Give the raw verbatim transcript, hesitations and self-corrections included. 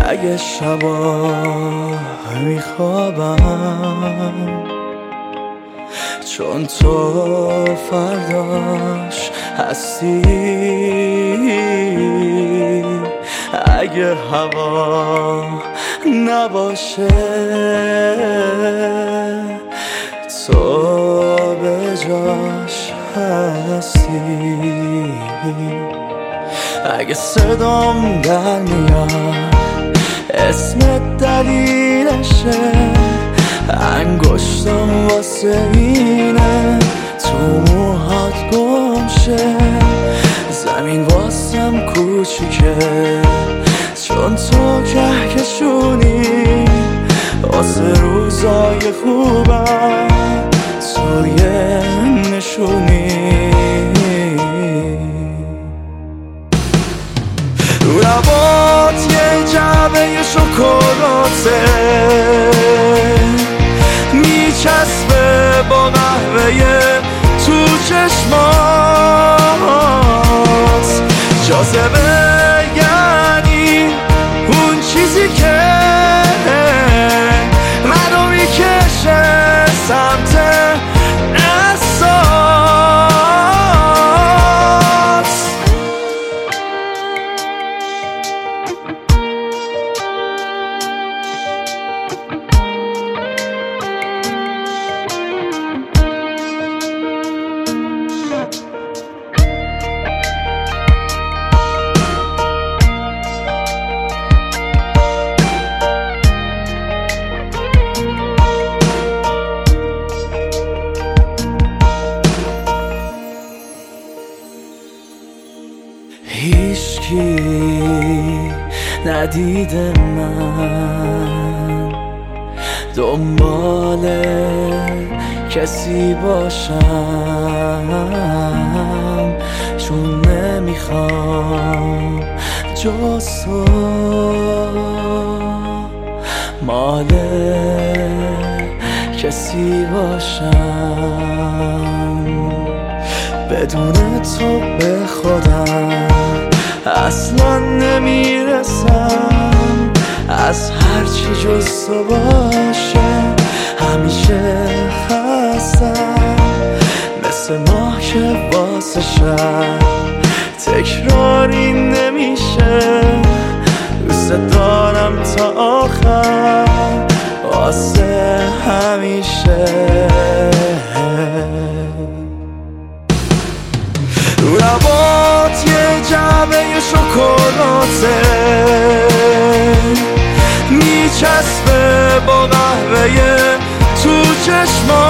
اگه شبا میخوابم چون تو فرداش هستی، اگه هوا نباشه تو به جاش هستی، اگه صدام در میاد اسم دلیلشه، انگشتم واسه اینه تو موهات گمشه، زمین واسم کوچیکه چون تو کهکشونی، واسه روزای خوبم تو یه نشونی. رو لبات یه جعبه شکلاته میچسبه با قهوه تو چشمات، جاذبه یعنی اون چیزی که منو میکشه سمت احساس. هیچکی ندیده من دنبال کسی باشم، چون نمیخوام جز تو مال کسی باشم، بدون تو به خودم اصلا نمیرسم، از هرچی جز تو باشه همیشه خستم، مثل ماه که واسه شب تکراری نمیشه، دوست دارم تا آخر واسه همیشه. رو لبات یه جعبه شکلاته میچسبه با قهوه تو چشمات،